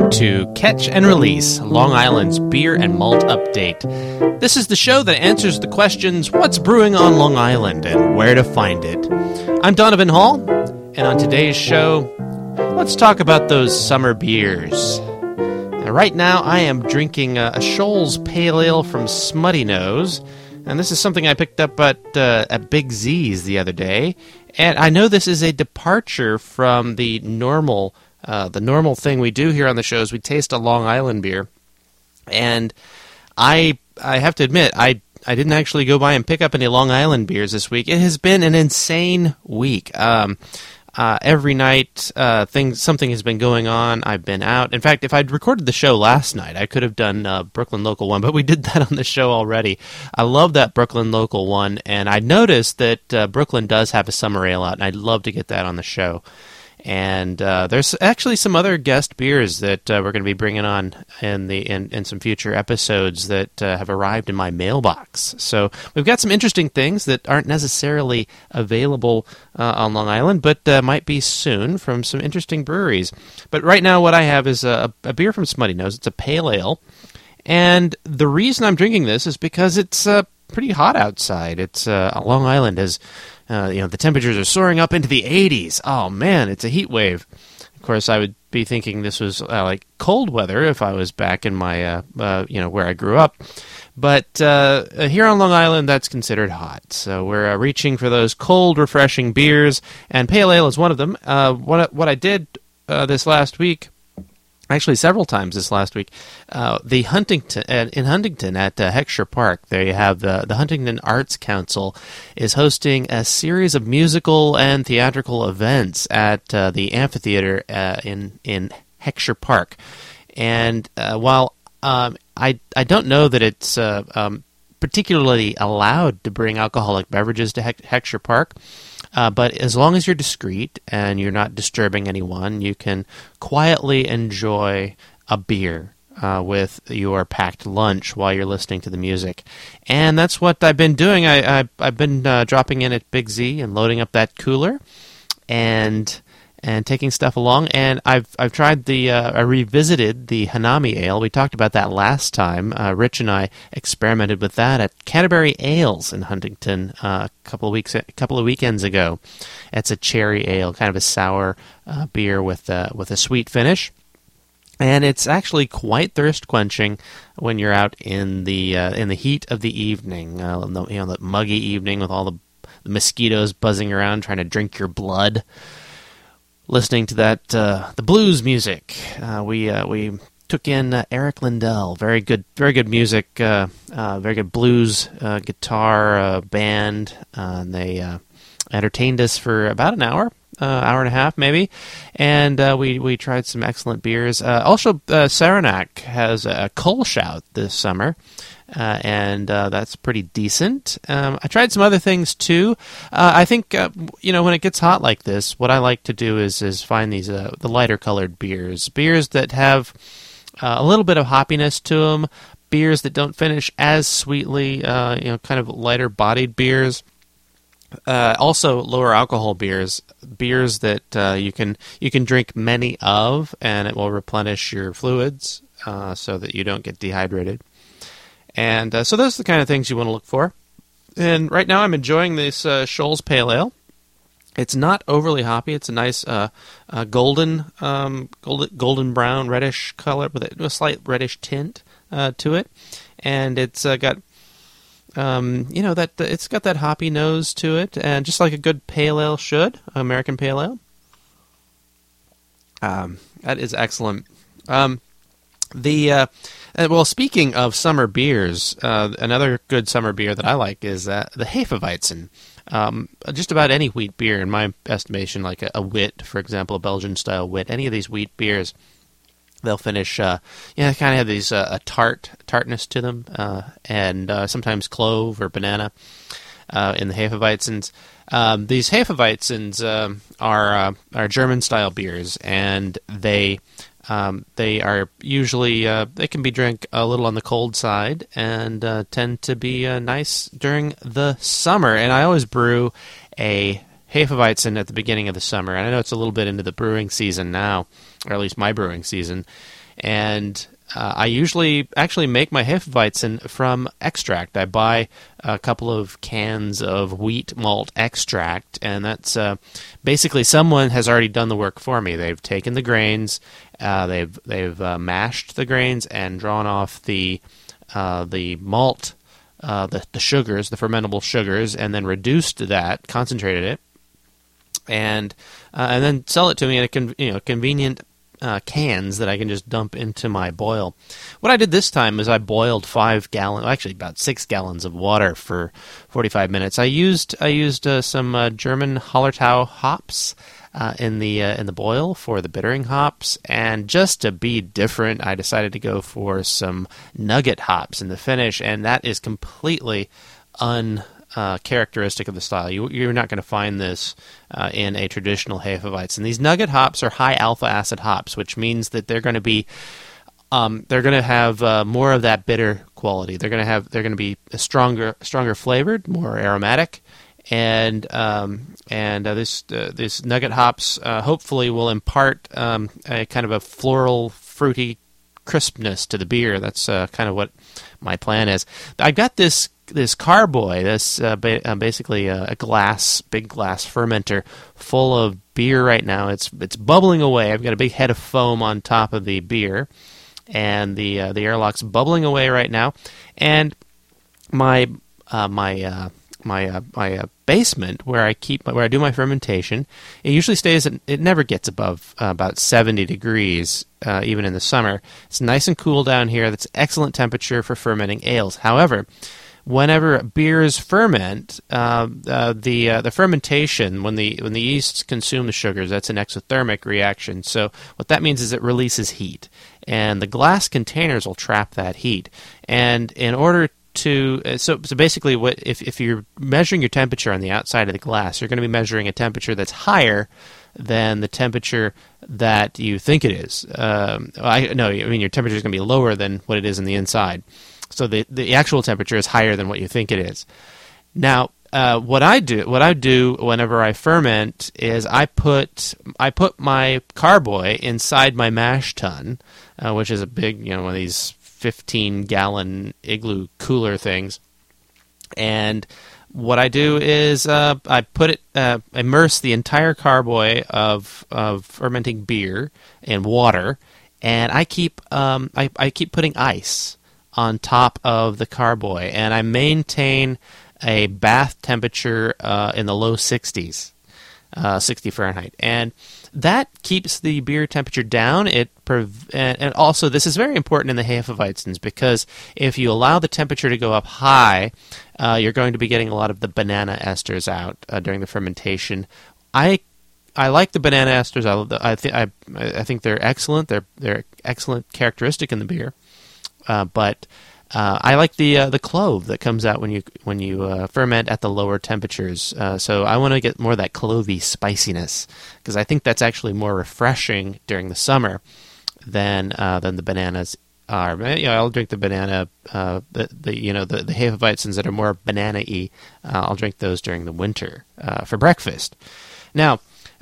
to Catch and Release, Long Island's beer and malt update. This is the show that answers the questions, what's brewing on Long Island and where to find it. I'm Donovan Hall, and on today's show, let's talk about those summer beers. Now, right now, I am drinking a Scholl's Pale Ale from Smutty Nose, and this is something I picked up at Big Z's the other day. And I know this is a departure from the normal thing we do here on the show is we taste a Long Island beer. And I have to admit, I didn't actually go by and pick up any Long Island beers this week. It has been an insane week. Every night, something has been going on. I've been out. In fact, if I'd recorded the show last night, I could have done Brooklyn Local 1, but we did that on the show already. I love that Brooklyn Local 1, and I noticed that Brooklyn does have a summer ale out, and I'd love to get that on the show. And there's actually some other guest beers that we're going to be bringing on in some future episodes that have arrived in my mailbox. So we've got some interesting things that aren't necessarily available on Long Island, but might be soon from some interesting breweries. But right now what I have is a beer from Smutty Nose. It's a pale ale. And the reason I'm drinking this is because it's pretty hot outside. It's Long Island has... the temperatures are soaring up into the 80s. Oh, man, it's a heat wave. Of course, I would be thinking this was like cold weather if I was back in my, where I grew up. But here on Long Island, that's considered hot. So we're reaching for those cold, refreshing beers, and Pale Ale is one of them. What I did this last week, actually several times this last week, in Huntington at Heckscher Park, there you have the Huntington Arts Council is hosting a series of musical and theatrical events at the amphitheater in Heckscher Park. And while I don't know that it's particularly allowed to bring alcoholic beverages to Heckscher Park, but as long as you're discreet and you're not disturbing anyone, you can quietly enjoy a beer with your packed lunch while you're listening to the music. And that's what I've been doing. I've been dropping in at Big Z and loading up that cooler and taking stuff along. And I've tried I revisited the Hanami Ale. We talked about that last time. Rich and I experimented with that at Canterbury Ales in Huntington a couple of weekends ago. It's a cherry ale, kind of a sour beer with a sweet finish. And it's actually quite thirst quenching when you're out in the heat of the evening, the muggy evening with all the mosquitoes buzzing around trying to drink your blood. Listening to that the blues music, we took in Eric Lindell. Very good music. Very good blues guitar band. And they entertained us for about an hour and a half maybe, and we tried some excellent beers. Also, Saranac has a Kolshout this summer. And that's pretty decent. I tried some other things too. I think when it gets hot like this, what I like to do is find these the lighter colored beers that have a little bit of hoppiness to them, beers that don't finish as sweetly, kind of lighter bodied beers. Also, lower alcohol beers that you can drink many of, and it will replenish your fluids so that you don't get dehydrated. And so those are the kind of things you want to look for. And right now I'm enjoying this Scholl's Pale Ale. It's not overly hoppy. It's a nice golden brown, reddish color with a slight reddish tint to it. And it's got it's got that hoppy nose to it, and just like a good pale ale should, American pale ale. That is excellent. Speaking of summer beers, another good summer beer that I like is the Hefeweizen. Just about any wheat beer, in my estimation, like a wit, for example, a Belgian-style wit, any of these wheat beers, they'll finish, they kind of have these a tartness to them, and sometimes clove or banana in the Hefeweizens. These Hefeweizens are German-style beers, and they are usually, they can be drank a little on the cold side and tend to be nice during the summer. And I always brew a Hefeweizen at the beginning of the summer. And I know it's a little bit into the brewing season now, or at least my brewing season. And I usually actually make my Hefeweizen from extract. I buy a couple of cans of wheat malt extract, and that's basically someone has already done the work for me. They've taken the grains, they've mashed the grains and drawn off the malt, the sugars, the fermentable sugars, and then reduced that, concentrated it, and then sell it to me in a convenient cans that I can just dump into my boil. What I did this time is I boiled 5 gallons, actually about 6 gallons of water for 45 minutes. I used some German Hallertau hops in the boil for the bittering hops, and just to be different, I decided to go for some nugget hops in the finish, and that is completely characteristic of the style. You're not going to find this in a traditional Hefeweizen. These nugget hops are high alpha acid hops, which means that they're going to be have more of that bitter quality. They're going to be stronger flavored, more aromatic, and this nugget hops hopefully will impart a kind of a floral, fruity crispness to the beer. That's kind of what my plan is. I've got this carboy, basically a big glass fermenter full of beer right now. It's bubbling away. I've got a big head of foam on top of the beer, and the airlock's bubbling away right now. And my basement where I do my fermentation, it usually it never gets above about 70 degrees even in the summer. It's nice and cool down here. That's excellent temperature for fermenting ales. However, whenever beers ferment, the fermentation, when the yeasts consume the sugars, that's an exothermic reaction. So what that means is it releases heat, and the glass containers will trap that heat. And in order to so basically, if you're measuring your temperature on the outside of the glass, you're going to be measuring a temperature that's higher than the temperature that you think it is. Your temperature is going to be lower than what it is on the inside. So the actual temperature is higher than what you think it is. Now, what I do whenever I ferment is I put my carboy inside my mash tun, which is a big, one of these 15-gallon igloo cooler things. And what I do is I immerse the entire carboy of fermenting beer in water, and I keep putting ice on top of the carboy, and I maintain a bath temperature in the low 60s, 60 Fahrenheit, and that keeps the beer temperature down. And also, this is very important in the Hefeweizens, because if you allow the temperature to go up high, you're going to be getting a lot of the banana esters out during the fermentation. I like the banana esters. I think they're excellent. They're excellent characteristic in the beer. But I like the clove that comes out when you ferment at the lower temperatures. So I want to get more of that clovey spiciness, because I think that's actually more refreshing during the summer than the bananas are. I'll drink the banana, the Hefeweizens that are more banana-y. I'll drink those during the winter for breakfast. Now,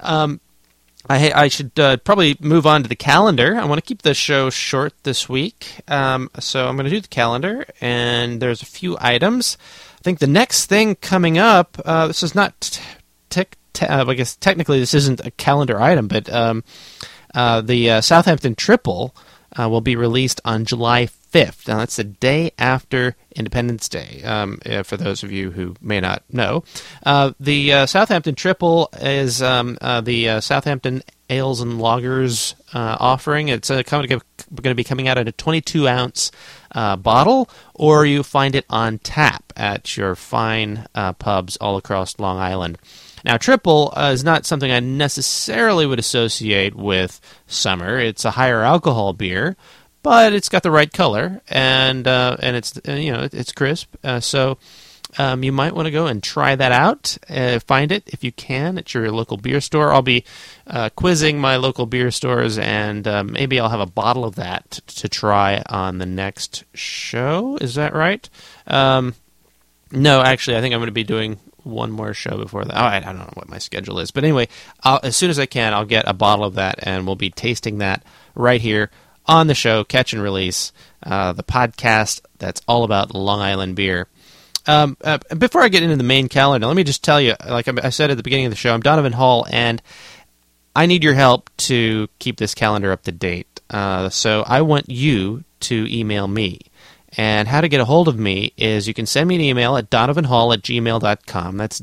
I should probably move on to the calendar. I want to keep the show short this week, so I'm going to do the calendar, and there's a few items. I think the next thing coming up, this is not, I guess technically this isn't a calendar item, but the Southampton Triple will be released on July 5th. Now, that's the day after Independence Day, for those of you who may not know. The Southampton Triple is the Southampton Ales and Lagers offering. It's going to be coming out in a 22-ounce bottle, or you find it on tap at your fine pubs all across Long Island. Now, Triple is not something I necessarily would associate with summer. It's a higher alcohol beer, but it's got the right color, and it's crisp. So you might want to go and try that out. Find it if you can at your local beer store. I'll be quizzing my local beer stores, and maybe I'll have a bottle of that to try on the next show. Is that right? No, actually, I think I'm going to be doing one more show before that. I don't know what my schedule is, but anyway, as soon as I can, I'll get a bottle of that, and we'll be tasting that right here on the show, Catch and Release, the podcast that's all about Long Island beer. Before I get into the main calendar, let me just tell you, like I said at the beginning of the show, I'm Donovan Hall, and I need your help to keep this calendar up to date. So I want you to email me. And how to get a hold of me is you can send me an email at donovanhall@gmail.com. That's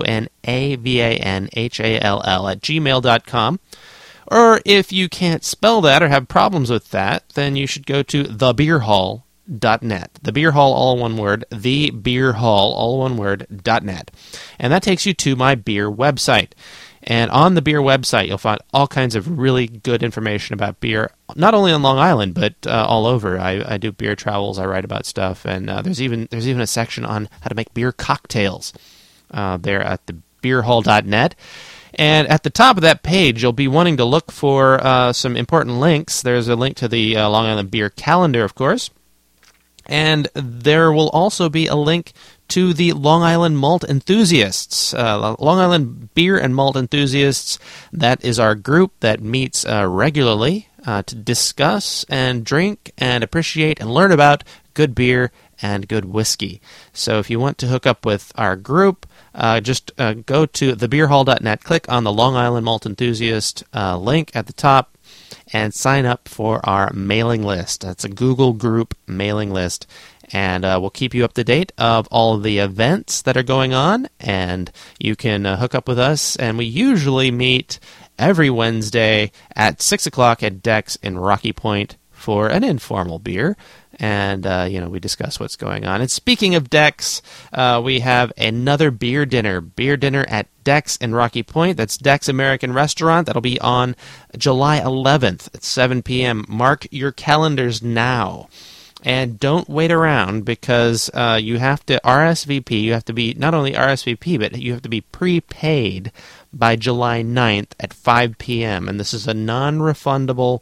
DONAVANHALL@gmail.com. Or if you can't spell that or have problems with that, then you should go to thebeerhall.net. The Beer Hall, all one word. Thebeerhall, all one word, .net. And that takes you to my beer website. And on the beer website, you'll find all kinds of really good information about beer, not only on Long Island, but all over. I do beer travels, I write about stuff, and there's even a section on how to make beer cocktails there at the beerhall.net. And at the top of that page, you'll be wanting to look for some important links. There's a link to the Long Island beer calendar, of course. And there will also be a link to the Long Island Malt Enthusiasts. Long Island Beer and Malt Enthusiasts, that is our group that meets regularly to discuss and drink and appreciate and learn about good beer and good whiskey. So if you want to hook up with our group, just go to thebeerhall.net, click on the Long Island Malt Enthusiast link at the top, and sign up for our mailing list. That's a Google group mailing list, and we'll keep you up to date of all of the events that are going on, and you can hook up with us, and we usually meet every Wednesday at 6 o'clock at Dex in Rocky Point for an informal beer, and we discuss what's going on. And speaking of Dex, we have another beer dinner at Dex in Rocky Point. That's Dex American Restaurant. That'll be on July 11th at 7 p.m. Mark your calendars now. And don't wait around, because you have to RSVP. You have to be not only RSVP, but you have to be prepaid by July 9th at 5 p.m. And this is a non-refundable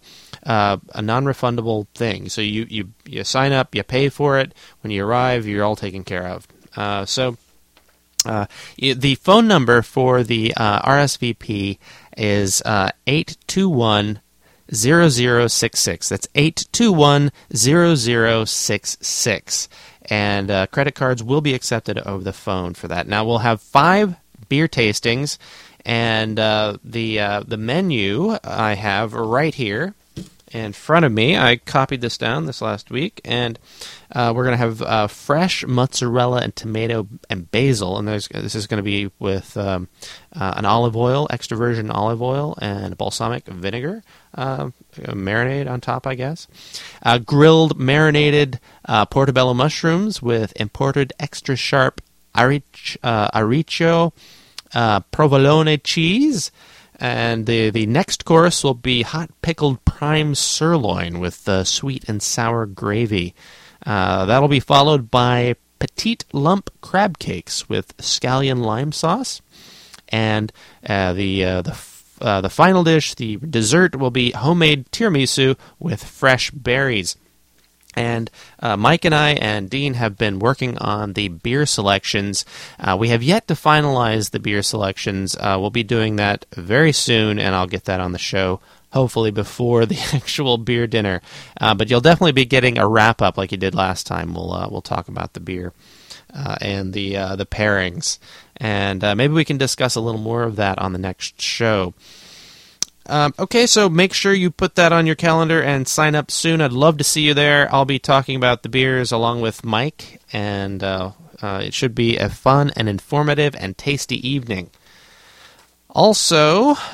thing. So you sign up, you pay for it. When you arrive, you're all taken care of. The phone number for the RSVP is 821-0066. That's 821-0066. And credit cards will be accepted over the phone for that. Now, we'll have 5 beer tastings, and the menu I have right here in front of me. I copied this down this last week, and we're going to have fresh mozzarella and tomato and basil, and this is going to be with an olive oil, extra virgin olive oil, and balsamic vinegar, marinade on top, I guess. Grilled marinated portobello mushrooms with imported extra sharp Arricchio provolone cheese. And the next course will be hot pickled prime sirloin with sweet and sour gravy. That'll be followed by petite lump crab cakes with scallion lime sauce. And the final dish, the dessert, will be homemade tiramisu with fresh berries. And Mike and I and Dean have been working on the beer selections. We have yet to finalize the beer selections. We'll be doing that very soon, and I'll get that on the show, hopefully before the actual beer dinner. But you'll definitely be getting a wrap-up like you did last time. We'll talk about the beer and the pairings. And maybe we can discuss a little more of that on the next show. Okay, so make sure you put that on your calendar and sign up soon. I'd love to see you there. I'll be talking about the beers along with Mike, and it should be a fun and informative and tasty evening. Also,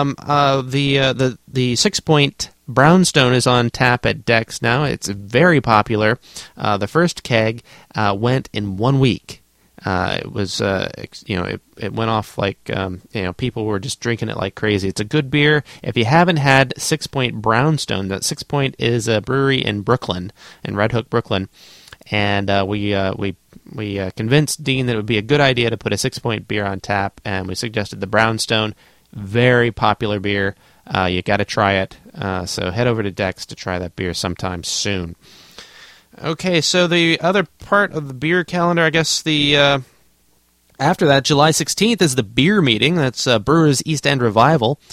the 6 Point Brownstone is on tap at Dex now. It's very popular. The first keg went in 1 week. It was, it went off like, people were just drinking it like crazy. It's a good beer. If you haven't had 6 Point Brownstone, that 6 Point is a brewery in Brooklyn, in Red Hook, Brooklyn, and we convinced Dean that it would be a good idea to put a 6 Point beer on tap, and we suggested the Brownstone. Very popular beer. You got to try it. So head over to Dex to try that beer sometime soon. Okay, so the other part of the beer calendar, I guess after that, July 16th is the beer meeting. That's Brewers East End Revival.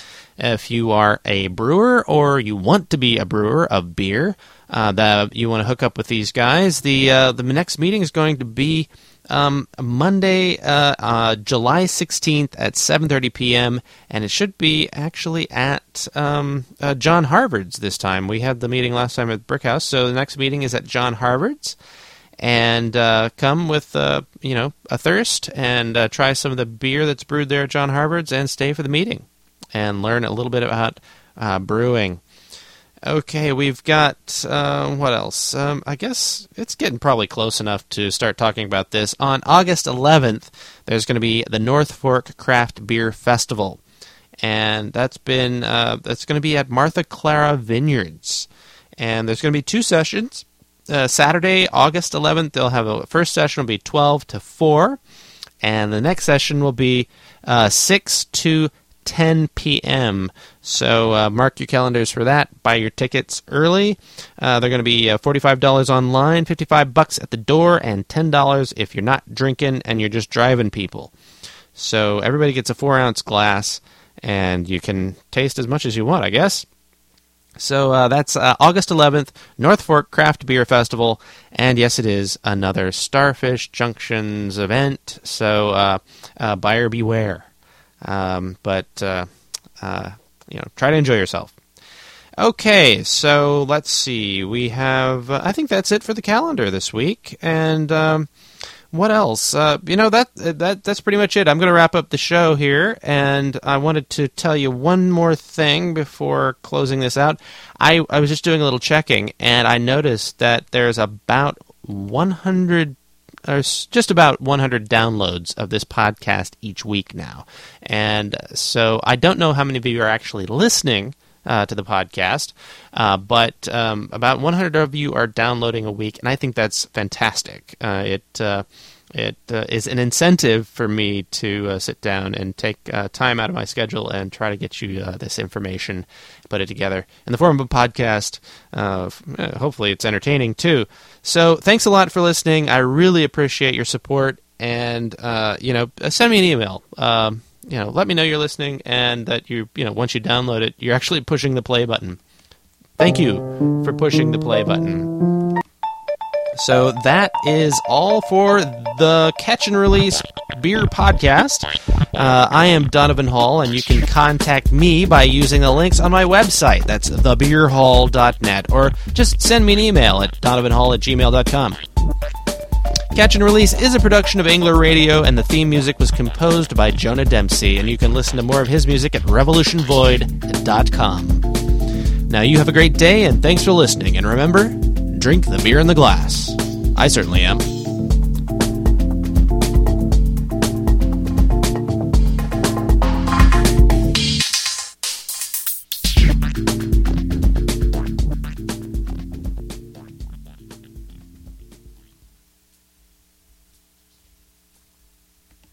If you are a brewer or you want to be a brewer of beer, that you want to hook up with these guys, the next meeting is going to be Monday, July 16th at 7:30 p.m., and it should be actually at John Harvard's this time. We had the meeting last time at Brickhouse, so the next meeting is at John Harvard's. And come with a thirst and try some of the beer that's brewed there at John Harvard's, and stay for the meeting and learn a little bit about brewing. Okay, we've got, what else? I guess it's getting probably close enough to start talking about this. On August 11th, there's going to be the North Fork Craft Beer Festival. And that's going to be at Martha Clara Vineyards. And there's going to be 2 sessions. Saturday, August 11th, they'll have a first session will be 12 to 4. And the next session will be 6 to 10 p.m. So mark your calendars for that. Buy your tickets early. They're going to be $45 online, $55 at the door, and $10 if you're not drinking and you're just driving people. So everybody gets a 4-ounce glass, and you can taste as much as you want, I guess. So that's August 11th, North Fork Craft Beer Festival, and yes, it is another Starfish Junctions event. So buyer beware. But try to enjoy yourself. Okay, so let's see. We have, I think that's it for the calendar this week. And what else? That's pretty much it. I'm going to wrap up the show here, and I wanted to tell you one more thing before closing this out. I was just doing a little checking, and I noticed that there's about 100 just about 100 downloads of this podcast each week now. And so I don't know how many of you are actually listening to the podcast, but about 100 of you are downloading a week, and I think that's fantastic. It is an incentive for me to sit down and take time out of my schedule and try to get you this information, put it together in the form of a podcast. Hopefully it's entertaining too. So thanks a lot for listening. I really appreciate your support, and send me an email. Let me know you're listening, and that once you download it, you're actually pushing the play button. Thank you for pushing the play button. So that is all for the Catch and Release Beer Podcast. I am Donovan Hall, and you can contact me by using the links on my website. That's thebeerhall.net, or just send me an email at donovanhall@gmail.com. Catch and Release is a production of Angler Radio, and the theme music was composed by Jonah Dempsey, and you can listen to more of his music at revolutionvoid.com. Now you have a great day, and thanks for listening, and remember, drink the beer in the glass. I certainly am.